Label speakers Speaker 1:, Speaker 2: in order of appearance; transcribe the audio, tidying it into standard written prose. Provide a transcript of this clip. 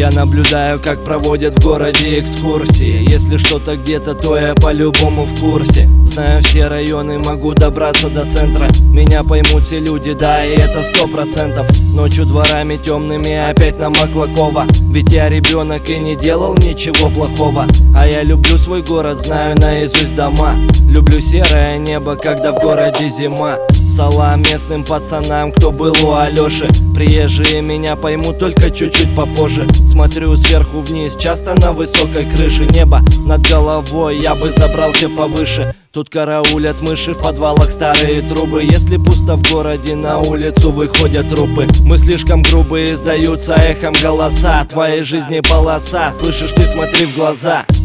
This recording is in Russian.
Speaker 1: Я наблюдаю, как проводят в городе экскурсии. Если что-то где-то, то я по-любому в курсе. Знаю все районы, могу добраться до центра. Меня поймут все люди, да, и это 100%. Ночью дворами темными опять на Маклакова. Ведь я ребенок и не делал ничего плохого. А я люблю свой город, знаю наизусть дома. Люблю серое небо, когда в городе зима. Салам местным пацанам, кто был у Алёши. Приезжие меня поймут только чуть-чуть попозже. Смотрю сверху вниз, часто на высокой крыше. Небо над головой, я бы забрался повыше. Тут караулят мыши, в подвалах старые трубы. Если пусто в городе, на улицу выходят трупы. Мы слишком грубые, сдаются эхом голоса. Твоей жизни полоса, слышишь ты, смотри в глаза.